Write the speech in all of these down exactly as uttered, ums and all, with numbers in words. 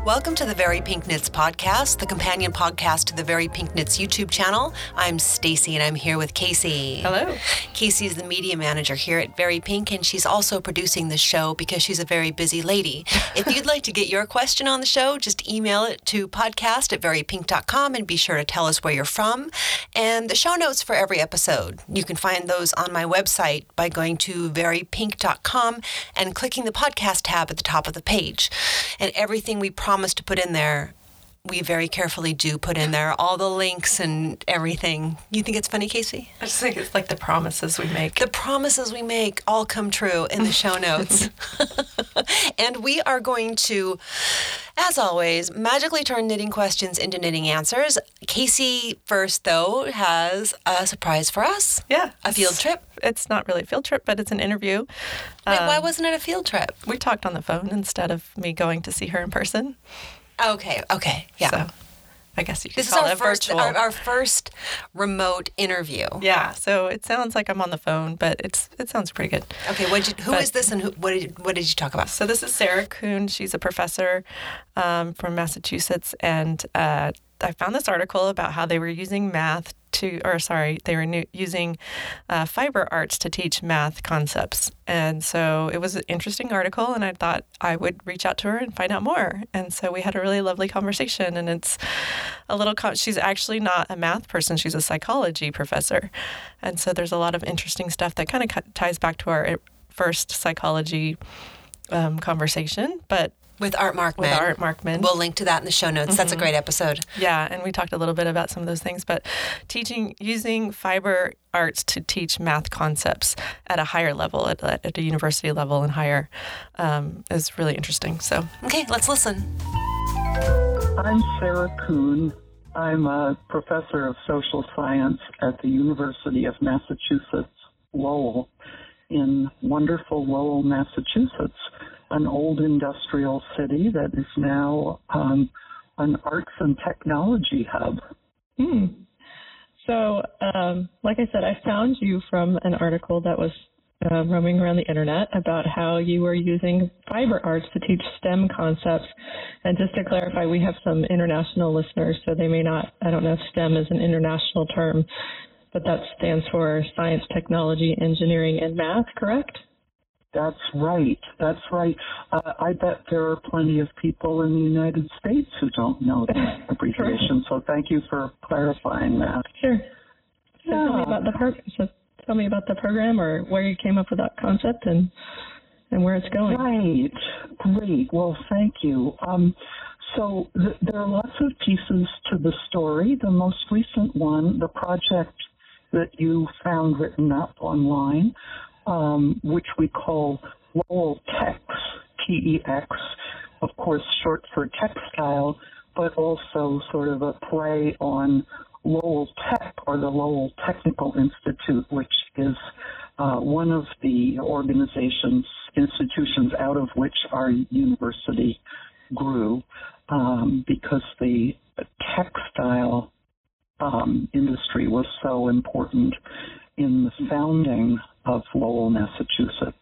Welcome to the Very Pink Knits podcast, the companion podcast to the Very Pink Knits YouTube channel. I'm Stacy and I'm here with Casey. Hello. Casey is the media manager here at Very Pink, and she's also producing the show because she's a very busy lady. If you'd like to get your question on the show, just email it to podcast at very pink dot com and be sure to tell us where you're from. And the show notes for every episode, you can find those on my website by going to very pink dot com and clicking the podcast tab at the top of the page. And everything we promise to put in there, we very carefully do put in there, all the links and everything. You think it's funny, Casey? I just think it's like the promises we make. The promises we make all come true in the show notes. And we are going to, as always, magically turn knitting questions into knitting answers. Casey, first, though, has a surprise for us. Yeah. A field trip. It's not really a field trip, but it's an interview. Wait, Um, why wasn't it a field trip? We talked on the phone instead of me going to see her in person. Okay, okay, yeah. So I guess you could This is call our it first, virtual. our, our first remote interview. Yeah, so it sounds like I'm on the phone, but it's it sounds pretty good. Okay, what did you, who But- is this and who, what did you, what did you talk about? So this is Sarah Kuhn. She's a professor um, from Massachusetts, and uh, I found this article about how they were using math to, or sorry, they were new, using uh, fiber arts to teach math concepts. And so it was an interesting article, and I thought I would reach out to her and find out more. And so we had a really lovely conversation, and it's a little, con- she's actually not a math person, she's a psychology professor. And so there's a lot of interesting stuff that kind of c- ties back to our first psychology um, conversation, but With Art Markman. with Art Markman. We'll link to that in the show notes. That's a great episode. Yeah, and we talked a little bit about some of those things, but teaching, using fiber arts to teach math concepts at a higher level, at, at a university level and higher, um, is really interesting. So, Okay, let's listen. I'm Sarah Kuhn. I'm a professor of social science at the University of Massachusetts, Lowell, in wonderful Lowell, Massachusetts, an old industrial city that is now um, an arts and technology hub. Hmm. So, um, like I said, I found you from an article that was uh, roaming around the internet about how you were using fiber arts to teach STEM concepts. And just to clarify, we have some international listeners, so they may not, I don't know if STEM is an international term, but that stands for science, technology, engineering, and math, correct? That's right. That's right. Uh, I bet there are plenty of people in the United States who don't know that abbreviation, so thank you for clarifying that. Sure. So Yeah. tell me about the pro- so tell me about the program, or where you came up with that concept and and where it's going. Right. Great. Well, thank you. Um, so th- there are lots of pieces to the story. The most recent one, the project that you found written up online, um, which we call Lowell Tex, T E X, of course short for textile, but also sort of a play on Lowell Tech, or the Lowell Technical Institute, which is uh, one of the organizations, institutions out of which our university grew, um, because the textile um, industry was so important in the founding of Lowell, Massachusetts.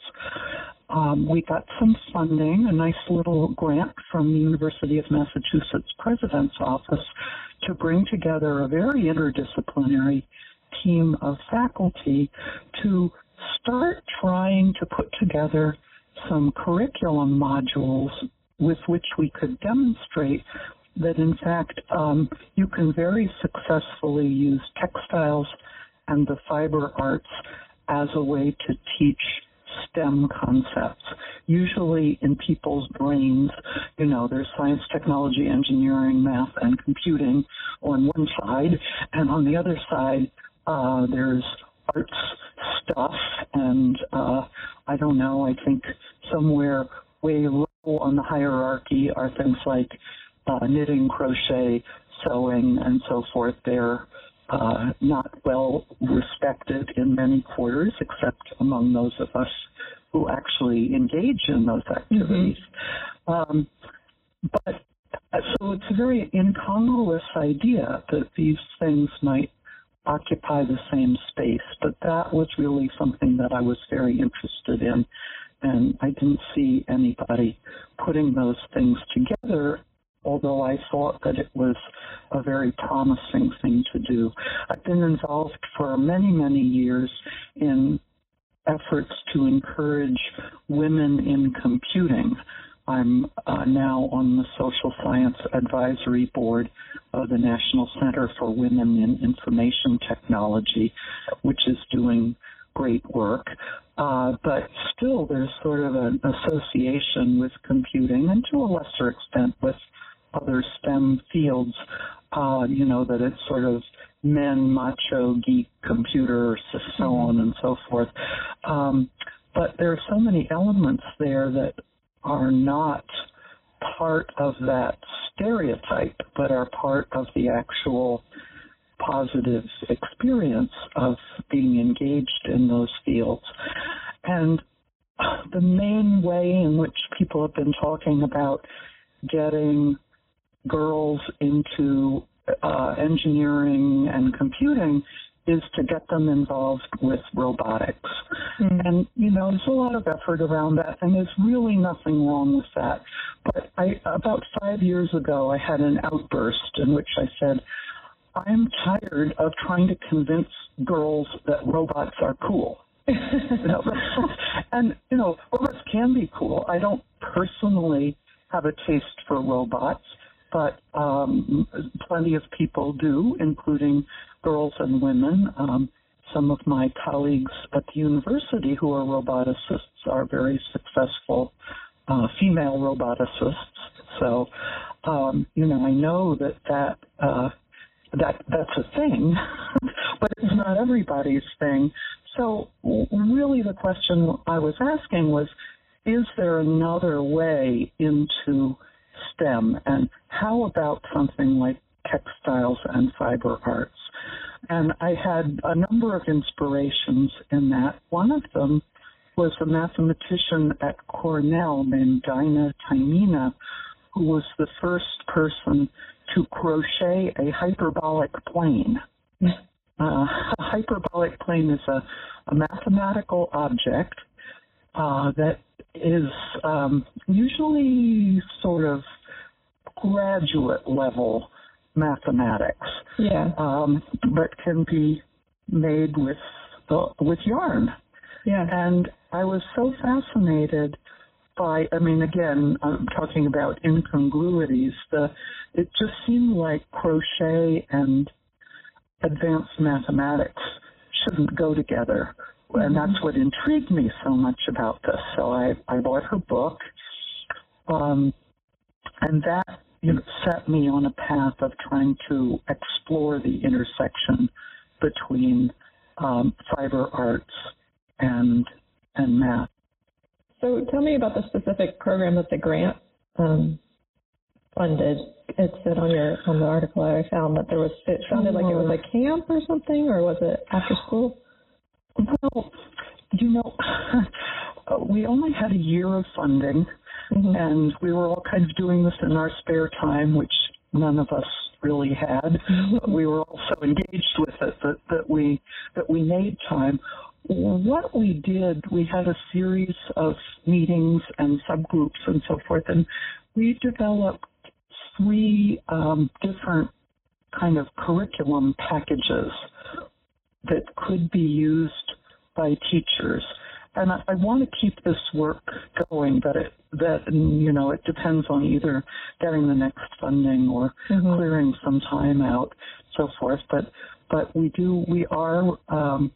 Um, we got some funding, a nice little grant from the University of Massachusetts President's Office to bring together a very interdisciplinary team of faculty to start trying to put together some curriculum modules with which we could demonstrate that, in fact, um, you can very successfully use textiles and the fiber arts as a way to teach STEM concepts. Usually in people's brains, you know, there's science, technology, engineering, math, and computing on one side, and on the other side, uh, there's arts stuff, and uh, I don't know, I think somewhere way low on the hierarchy are things like uh, knitting, crochet, sewing, and so forth. They're uh, not well respected in many quarters, except among those of us who actually engage in those activities. Mm-hmm. Um, but so it's a very incongruous idea that these things might occupy the same space, but that was really something that I was very interested in, and I didn't see anybody putting those things together although I thought that it was a very promising thing to do. I've been involved for many, many years in efforts to encourage women in computing. I'm uh, now on the Social Science Advisory Board of the National Center for Women in Information Technology, which is doing great work. Uh, but still, there's sort of an association with computing, and to a lesser extent with other STEM fields, uh, you know, that it's sort of men, macho, geek, computer, so on and so forth. Um, but there are so many elements there that are not part of that stereotype, but are part of the actual positive experience of being engaged in those fields. And the main way in which people have been talking about getting girls into uh, engineering and computing is to get them involved with robotics. Mm. And, you know, there's a lot of effort around that, and there's really nothing wrong with that. But I, about five years ago, I had an outburst in which I said, I'm tired of trying to convince girls that robots are cool. you know, and, you know, robots can be cool. I don't personally have a taste for robots, but um, plenty of people do, including girls and women. Um, some of my colleagues at the university who are roboticists are very successful uh, female roboticists. So, um, you know, I know that that, uh, that that's a thing, but it's not everybody's thing. So really the question I was asking was, is there another way into STEM, and how about something like textiles and fiber arts? And I had a number of inspirations in that. One of them was a mathematician at Cornell named Dinah Taimina, who was the first person to crochet a hyperbolic plane. Uh, a hyperbolic plane is a, a mathematical object uh, that is um, usually sort of graduate level mathematics, yeah, um, but can be made with uh, with yarn. Yeah, and I was so fascinated by. I mean, again, I'm talking about incongruities. The it just seemed like crochet and advanced mathematics shouldn't go together. And that's what intrigued me so much about this. So I, I bought her book, um, and that you know, set me on a path of trying to explore the intersection between um, fiber arts and and math. So tell me about the specific program that the grant um, funded. It said on your on the article I found that there was. It sounded like it was a camp or something, or was it after school? Well, you know, we only had a year of funding, mm-hmm. and we were all kind of doing this in our spare time, which none of us really had. Mm-hmm. We were all so engaged with it that, that we that we made time. What we did, we had a series of meetings and subgroups and so forth, and we developed three um, different kind of curriculum packages that could be used by teachers. And I, I want to keep this work going, but it, that, you know, it depends on either getting the next funding or mm-hmm. clearing some time out, so forth. But, but we do, we are um,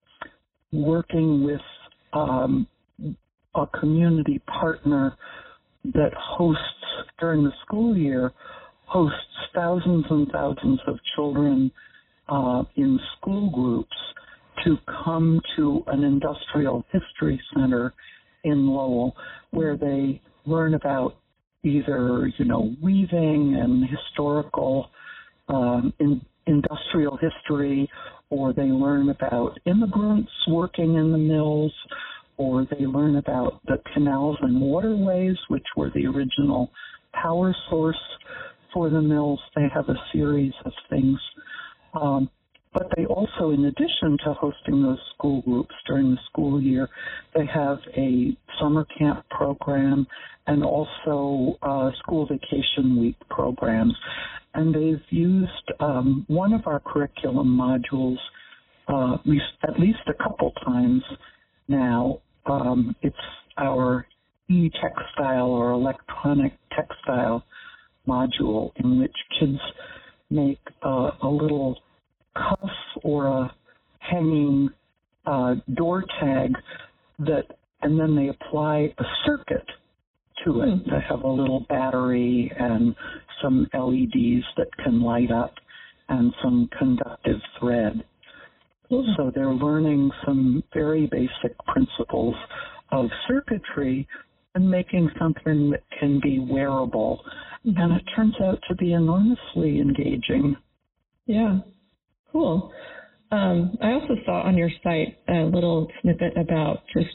working with um, a community partner that hosts, during the school year, hosts thousands and thousands of children Uh, in school groups to come to an industrial history center in Lowell, where they learn about either, you know, weaving and historical um, in, industrial history, or they learn about immigrants working in the mills, or they learn about the canals and waterways, which were the original power source for the mills. They have a series of things. Um, but they also, in addition to hosting those school groups during the school year, they have a summer camp program and also uh, school vacation week programs. And they've used um, one of our curriculum modules uh, at least, at least a couple times now. Um, it's our e-textile or electronic textile module in which kids make uh, a little cuff or a hanging uh, door tag that, and then they apply a circuit to it. Mm. They have a little battery and some L E Ds that can light up and some conductive thread. Mm. So they're learning some very basic principles of circuitry and making something that can be wearable. Mm-hmm. And it turns out to be enormously engaging. Yeah, cool. Um, I also saw on your site a little snippet about just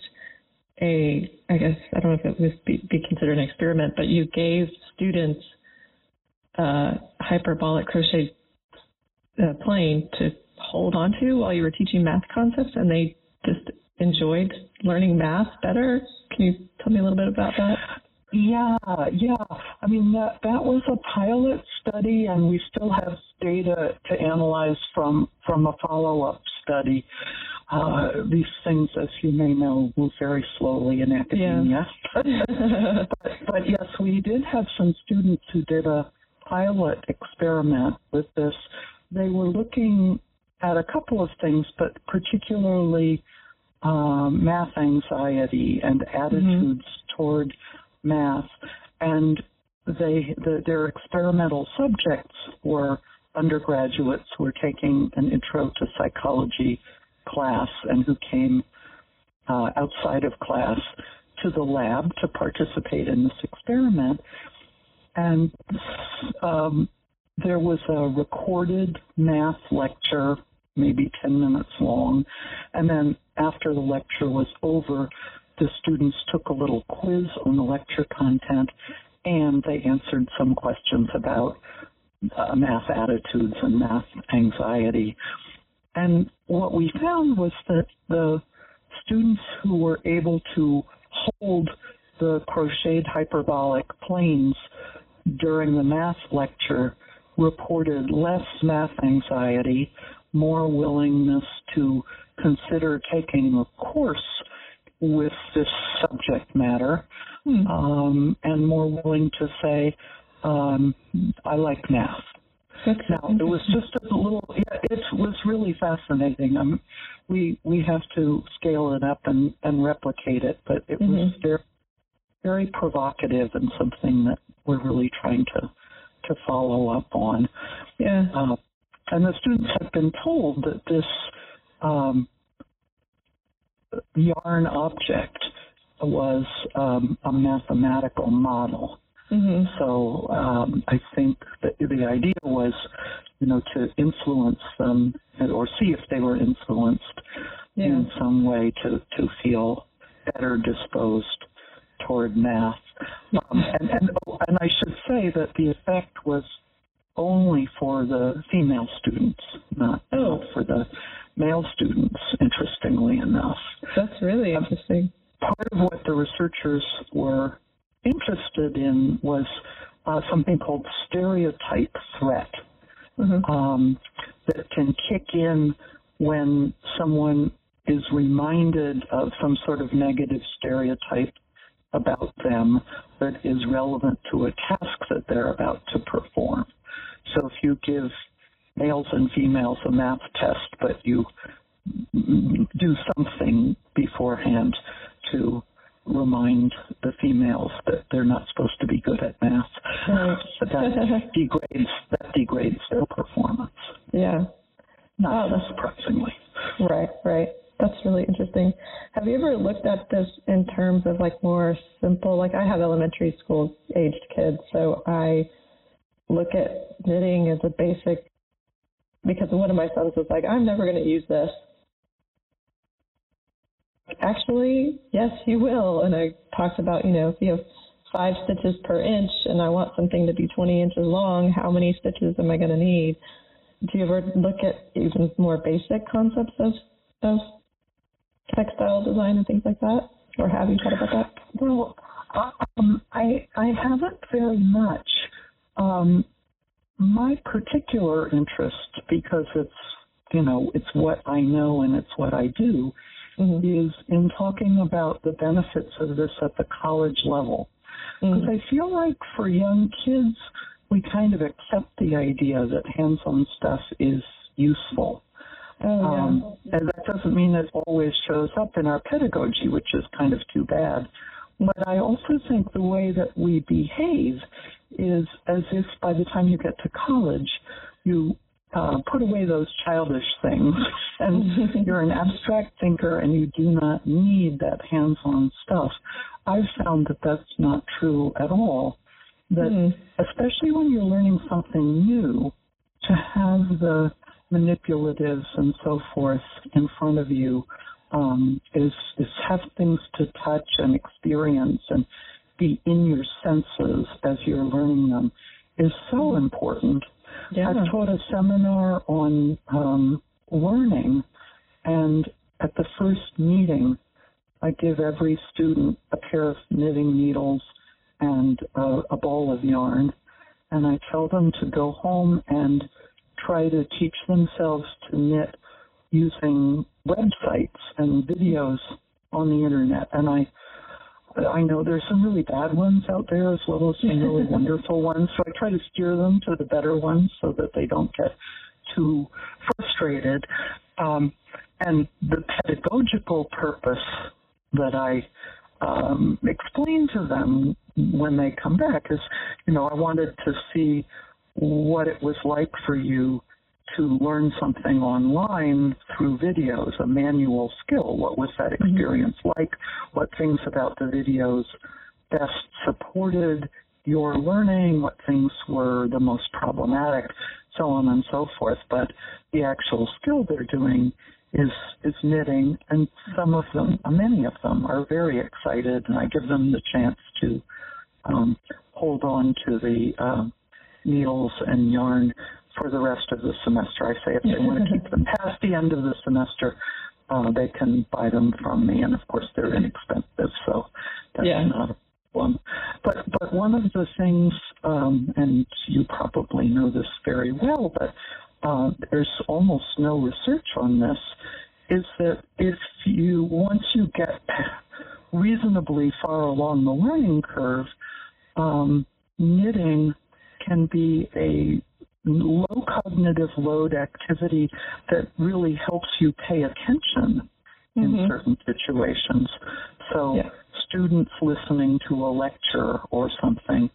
a, I guess, I don't know if it would be, be considered an experiment, but you gave students uh, hyperbolic crochet uh, plane to hold on to while you were teaching math concepts, and they just enjoyed learning math better. Can you tell me a little bit about that? Yeah, yeah. I mean, that, that was a pilot study, and we still have data to analyze from, from a follow-up study. Uh, these things, as you may know, move very slowly in academia. Yeah. but, but yes, we did have some students who did a pilot experiment with this. They were looking at a couple of things, but particularly um, math anxiety and attitudes mm-hmm. toward math. And they the, their experimental subjects were undergraduates who were taking an intro to psychology class and who came uh, outside of class to the lab to participate in this experiment. And um, there was a recorded math lecture, maybe ten minutes long, and then after the lecture was over, the students took a little quiz on the lecture content, and they answered some questions about uh, math attitudes and math anxiety. And what we found was that the students who were able to hold the crocheted hyperbolic planes during the math lecture reported less math anxiety, more willingness to consider taking a course with this subject matter, hmm. um, and more willing to say, um, I like math. That's now, it was just a little, yeah, it was really fascinating. Um, we we have to scale it up and, and replicate it, but it mm-hmm. was very, very provocative and something that we're really trying to, to follow up on. Yeah. Uh, and the students have been told that this um, yarn object was um, a mathematical model. Mm-hmm. So um, I think that the idea was, you know, to influence them or see if they were influenced yeah. in some way to, to feel better disposed toward math. Um, and, and, and I should say that the effect was only for the female students, not, oh. not for the male students, interestingly enough. That's really interesting. Um, part of what the researchers were interested in was uh, something called stereotype threat mm-hmm. um, that can kick in when someone is reminded of some sort of negative stereotype about them that is relevant to a task that they're about to perform. So if you give males and females a math test, but you do something beforehand to remind the females that they're not supposed to be good at math, right. that degrades that degrades their performance. Yeah. Not oh, surprisingly. Right, right. That's really interesting. Have you ever looked at this in terms of like more simple, like I have elementary school aged kids, so I look at knitting as a basic, because one of my sons was like, I'm never going to use this. Actually, yes, you will. And I talked about, you know, if you have five stitches per inch and I want something to be twenty inches long, how many stitches am I going to need? do you ever look at even more basic concepts of, of textile design and things like that? Or have you thought about that? Well, um, I, I haven't very much. Um, my particular interest, because it's, you know, it's what I know and it's what I do, mm-hmm. is in talking about the benefits of this at the college level. Because mm-hmm. I feel like for young kids, we kind of accept the idea that hands-on stuff is useful. Oh, yeah. Um, and that doesn't mean it always shows up in our pedagogy, which is kind of too bad. But I also think the way that we behave is as if by the time you get to college, you uh, put away those childish things, and you're an abstract thinker and you do not need that hands-on stuff. I've found that that's not true at all. That mm. especially when you're learning something new, to have the manipulatives and so forth in front of you um, is, is have things to touch and experience and be in your senses as you're learning them is so important. Yeah. I've taught a seminar on um, learning, and at the first meeting, I give every student a pair of knitting needles and uh, a ball of yarn, and I tell them to go home and try to teach themselves to knit using websites and videos on the internet. And I I know there's some really bad ones out there as well as some really wonderful ones, so I try to steer them to the better ones so that they don't get too frustrated. Um, and the pedagogical purpose that I um, explain to them when they come back is, you know, I wanted to see what it was like for you to learn something online through videos, a manual skill. What was that experience mm-hmm. like? What things about the videos best supported your learning? What things were the most problematic? So on and so forth. But the actual skill they're doing is is knitting, and some of them, many of them, are very excited, and I give them the chance to um, hold on to the um, needles and yarn for the rest of the semester. I say if they want to keep them past the end of the semester, uh, they can buy them from me, and of course they're inexpensive, so that's yeah. not a problem. But but one of the things, um, and you probably know this very well, but uh, there's almost no research on this, is that if you, once you get reasonably far along the learning curve, um, knitting can be a low cognitive load activity that really helps you pay attention mm-hmm. in certain situations. So yeah. students listening to a lecture or something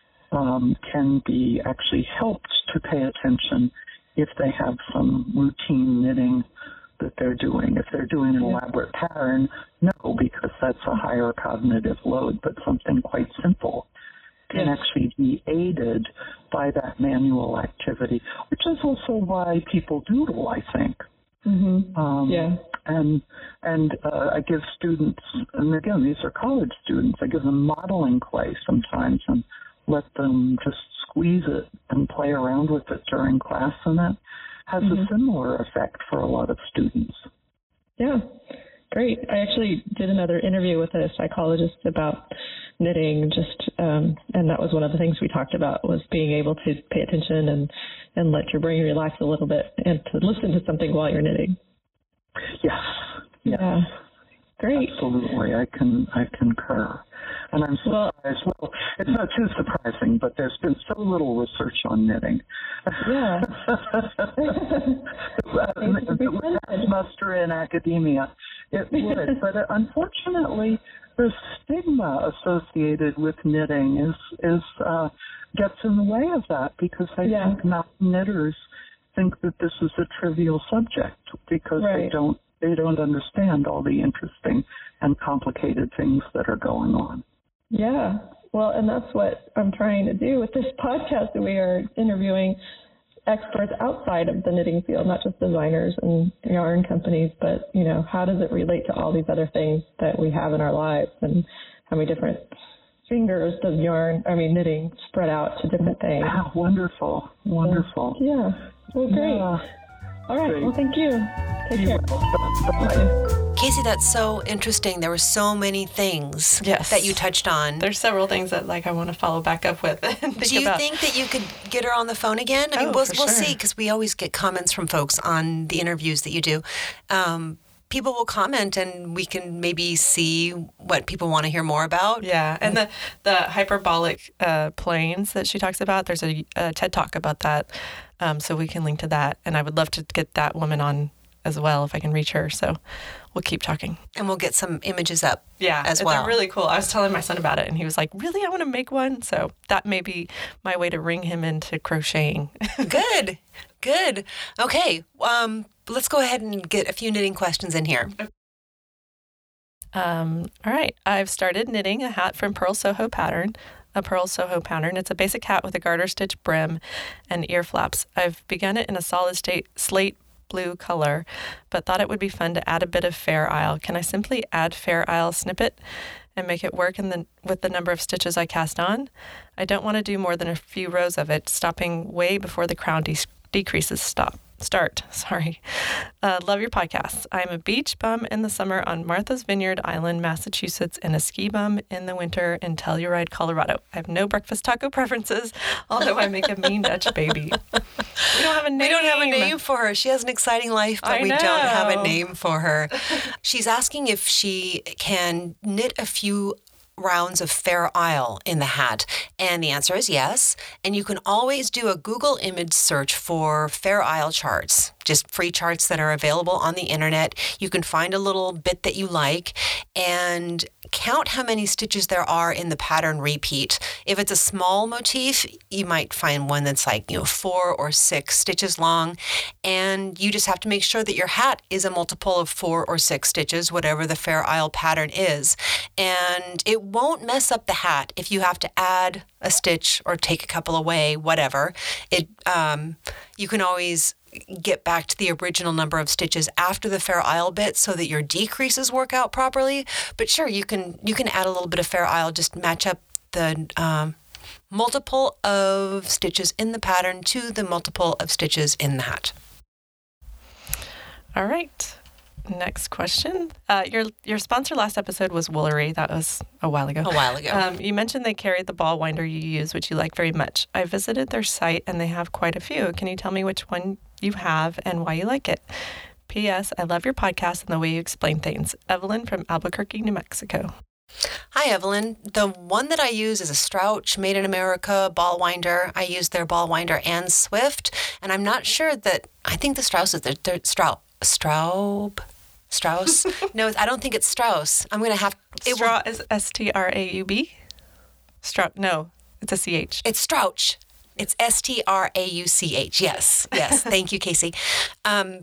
um, can be actually helped to pay attention if they have some routine knitting that they're doing. If they're doing an yeah. elaborate pattern, no, because that's a higher cognitive load, but something quite simple can yes. actually be aided by that manual activity, which is also why people doodle, I think. Mm-hmm. Um, yeah. And and uh, I give students, and again, these are college students, I give them modeling clay sometimes and let them just squeeze it and play around with it during class, and that has mm-hmm. a similar effect for a lot of students. Yeah, great. I actually did another interview with a psychologist about knitting, just um, and that was one of the things we talked about, was being able to pay attention and, and let your brain relax a little bit and to listen to something while you're knitting. Yes. yes. Yeah. Great. Absolutely. I can I concur. And I'm surprised. Well, well, it's not too surprising, but there's been so little research on knitting. Yeah. It would have muster in academia. It would. But unfortunately, the stigma associated with knitting is is uh, gets in the way of that, because I yeah. think not knitters think that this is a trivial subject because right. they don't they don't understand all the interesting and complicated things that are going on. Yeah, well, and that's what I'm trying to do with this podcast. We are interviewing experts outside of the knitting field, not just designers and yarn companies, but, you know, how does it relate to all these other things that we have in our lives, and how many different fingers does yarn, I mean, knitting spread out to different things. Ah, wonderful, wonderful. So, yeah. Well, great. Yeah. All right. Great. Well, thank you. Take You care. Bye. Casey, that's so interesting. There were so many things Yes. that you touched on. There's several things that like I want to follow back up with. And think Do you about. think that you could get her on the phone again? I mean, Oh, we'll, for we'll sure. see, because we always get comments from folks on the interviews that you do. Um, people will comment, and we can maybe see what people want to hear more about. Yeah, and the the hyperbolic uh, planes that she talks about. There's a, a TED Talk about that, um, so we can link to that. And I would love to get that woman on as well if I can reach her. So we'll keep talking. And we'll get some images up Yeah, as they're well. really cool. I was telling my son about it, and he was like, "Really, I want to make one." So that may be my way to ring him into crocheting. Good, good. Okay, um, let's go ahead and get a few knitting questions in here. Um, all right. I've started knitting a hat from Pearl Soho pattern, a Pearl Soho pattern. It's a basic hat with a garter stitch brim and ear flaps. I've begun it in a solid state slate blue color, but thought it would be fun to add a bit of Fair Isle. Can I simply add Fair Isle snippet and make it work in the, with the number of stitches I cast on? I don't want to do more than a few rows of it, stopping way before the crown de- decreases stop. Start. Sorry. Uh, love your podcasts. I'm a beach bum in the summer on Martha's Vineyard Island, Massachusetts, and a ski bum in the winter in Telluride, Colorado. I have no breakfast taco preferences, although I make a mean Dutch baby. We don't have a name. We don't have a name for her. She has an exciting life, but I we don't have a know. name for her. She's asking if she can knit a few rounds of Fair Isle in the hat. And the answer is yes. And you can always do a Google image search for Fair Isle charts, just free charts that are available on the internet. You can find a little bit that you like and count how many stitches there are in the pattern repeat. If it's a small motif, you might find one that's like, you know, four or six stitches long. And you just have to make sure that your hat is a multiple of four or six stitches, whatever the Fair Isle pattern is. And it won't mess up the hat if you have to add a stitch or take a couple away, whatever. It um, you can always get back to the original number of stitches after the Fair Isle bit so that your decreases work out properly. But sure, you can you can add a little bit of Fair Isle, just match up the um, multiple of stitches in the pattern to the multiple of stitches in the hat. All right. Next question. Uh, your your sponsor last episode was Woolery. That was a while ago. A while ago. Um, you mentioned they carried the ball winder you use, which you like very much. I visited their site and they have quite a few. Can you tell me which one you have and why you like it? P S. I love your podcast and the way you explain things. Evelyn from Albuquerque, New Mexico. Hi, Evelyn. The one that I use is a Strouch Made in America ball winder. I use their ball winder and Swift, and I'm not sure that, I think the Strauss is their, their Straub, Straub, Strauss? No, I don't think it's Strauss. I'm going to have, it Straw will, is S T R A U B? Straw, no, it's a C H. it's Strouch. It's S T R A U C H. Yes, yes. Thank you, Casey. Um,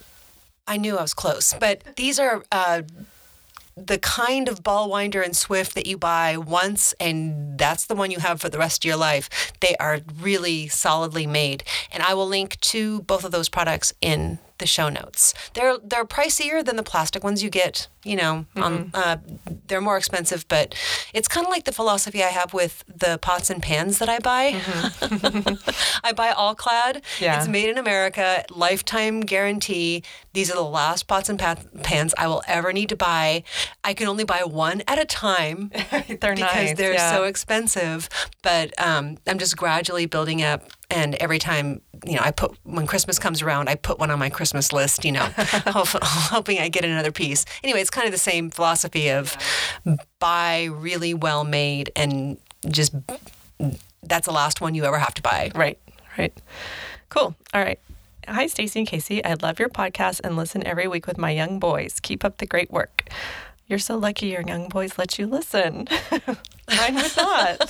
I knew I was close, but these are uh, the kind of ball winder and Swift that you buy once and that's the one you have for the rest of your life. They are really solidly made. And I will link to both of those products in the show notes. They're they're pricier than the plastic ones you get, you know, mm-hmm. on, uh, they're more expensive, but it's kind of like the philosophy I have with the pots and pans that I buy. Mm-hmm. I buy All Clad. Yeah. It's made in America, lifetime guarantee. These are the last pots and pa- pans I will ever need to buy. I can only buy one at a time they're because nice, they're yeah. so expensive, but um, I'm just gradually building up. And every time, you know, I put, when Christmas comes around, I put one on my Christmas list, you know, hoping I get another piece. Anyway, it's kind of the same philosophy of buy really well made and just, that's the last one you ever have to buy. Right, right. Cool. All right. Hi, Stacey and Casey. I love your podcast and listen every week with my young boys. Keep up the great work. You're so lucky your young boys let you listen. Mine would not.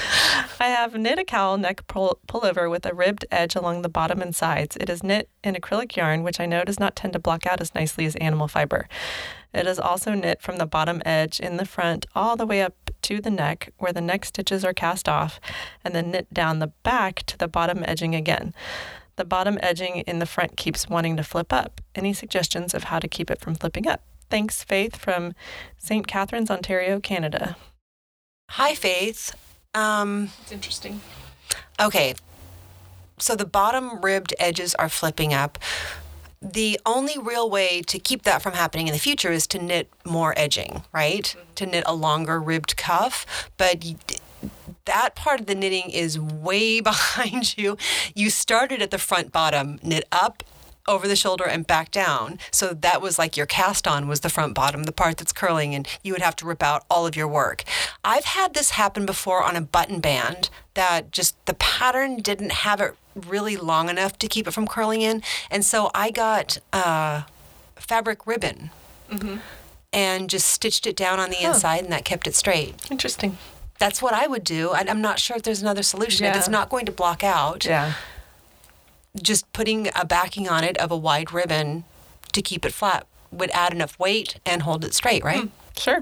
I have knit a cowl neck pull- pullover with a ribbed edge along the bottom and sides. It is knit in acrylic yarn, which I know does not tend to block out as nicely as animal fiber. It is also knit from the bottom edge in the front all the way up to the neck, where the neck stitches are cast off, and then knit down the back to the bottom edging again. The bottom edging in the front keeps wanting to flip up. Any suggestions of how to keep it from flipping up? Thanks, Faith from Saint Catharines, Ontario, Canada. Hi, Faith. Um, It's interesting. okay. so the bottom ribbed edges are flipping up. The only real way to keep that from happening in the future is to knit more edging, right? Mm-hmm. To knit a longer ribbed cuff. But that part of the knitting is way behind you. You started at the front bottom, knit up, over the shoulder and back down. So that was like your cast on was the front bottom, the part that's curling, and you would have to rip out all of your work. I've had this happen before on a button band that just the pattern didn't have it really long enough to keep it from curling in. And so I got uh, fabric ribbon mm-hmm. and just stitched it down on the huh. inside, and that kept it straight. Interesting. That's what I would do. I, I'm not sure if there's another solution. Yeah. If it's not going to block out. Yeah. Just putting a backing on it of a wide ribbon to keep it flat would add enough weight and hold it straight, right? Mm, sure.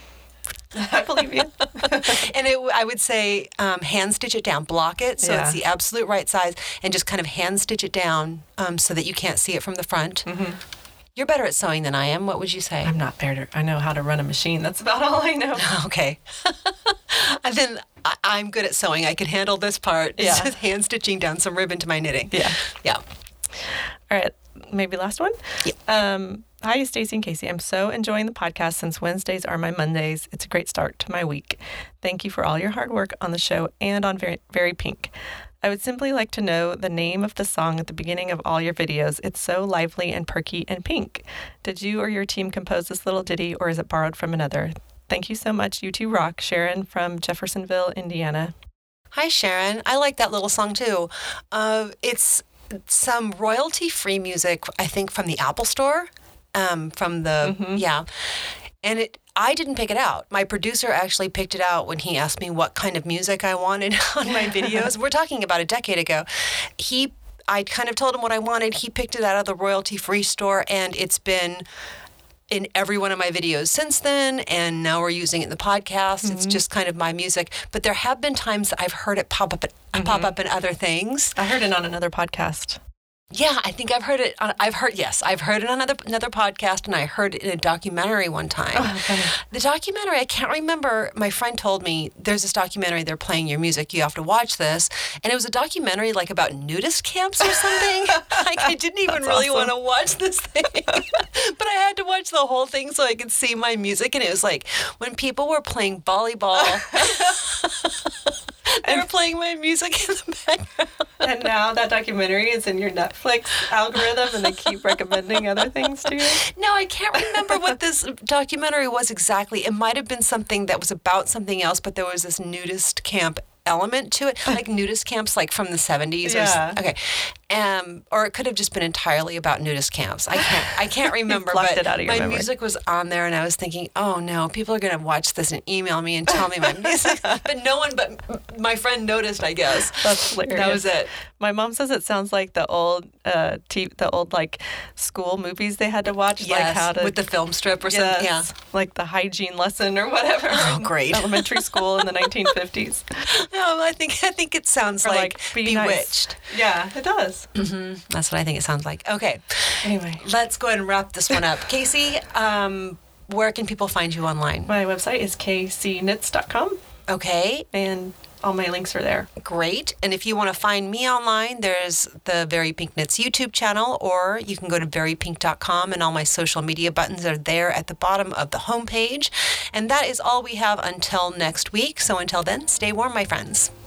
I believe you. And it, I would say um, hand stitch it down, block it so yeah. it's the absolute right size, and just kind of hand stitch it down um, so that you can't see it from the front. Mm-hmm. You're better at sewing than I am. What would you say? I'm not better. I know how to run a machine. That's about all I know. Okay. And then I, I'm good at sewing. I can handle this part. Yeah. It's just hand stitching down some ribbon to my knitting. Yeah. Yeah. All right. Maybe last one? Yeah. Um, hi, Stacy and Casey. I'm so enjoying the podcast since Wednesdays are my Mondays. It's a great start to my week. Thank you for all your hard work on the show and on Very, Very Pink. I would simply like to know the name of the song at the beginning of all your videos. It's so lively and perky and pink. Did you or your team compose this little ditty, or is it borrowed from another? Thank you so much. You two rock. Sharon from Jeffersonville, Indiana. Hi, Sharon. I like that little song, too. Uh, it's some royalty-free music, I think, from the Apple Store, um, from the, mm-hmm. yeah. And it, I didn't pick it out. My producer actually picked it out when he asked me what kind of music I wanted on my videos. We're talking about a decade ago. He, I kind of told him what I wanted. He picked it out of the royalty-free store, and it's been in every one of my videos since then, and now we're using it in the podcast. Mm-hmm. It's just kind of my music. But there have been times that I've heard it pop up, mm-hmm. pop up in other things. I heard it on another podcast. Yeah, I think I've heard it. On, I've heard yes, I've heard it on another another podcast, and I heard it in a documentary one time. Oh, okay. The documentary, I can't remember. My friend told me there's this documentary. They're playing your music. You have to watch this, and it was a documentary like about nudist camps or something. Like I didn't even That's really awesome. want to watch this thing, but I had to watch the whole thing so I could see my music. And it was like when people were playing volleyball. They were playing my music in the background. And now that documentary is in your Netflix algorithm, and they keep recommending other things to you? No, I can't remember what this documentary was exactly. It might have been something that was about something else, but there was this nudist camp element to it, like nudist camps like from the seventies. Yeah. Or, okay. Um, or it could have just been entirely about nudist camps. I can't I can't remember, blocked but it out of your my memory. music was on there, and I was thinking, oh no, people are going to watch this and email me and tell me my music. But no one but my friend noticed, I guess. That's hilarious. That was it. My mom says it sounds like the old, uh, t- the old like school movies they had to watch, Yes, like how to with the film strip or yes, something. Yeah. like the hygiene lesson or whatever. Oh, in great. Elementary school in the nineteen fifties. No, I think I think it sounds Or like, like Be Bewitched. Nice. Yeah, it does. Mm-hmm. That's what I think it sounds like. Okay. Anyway, Let's go ahead and wrap this one up. Casey, um, where can people find you online? my website is k c knits dot com, Okay, and all my links are there. great. And if you want to find me online, there's the Very Pink Knits YouTube channel, or you can go to very pink dot com, and all my social media buttons are there at the bottom of the homepage. And that is all we have until next week. So until then, stay warm, my friends.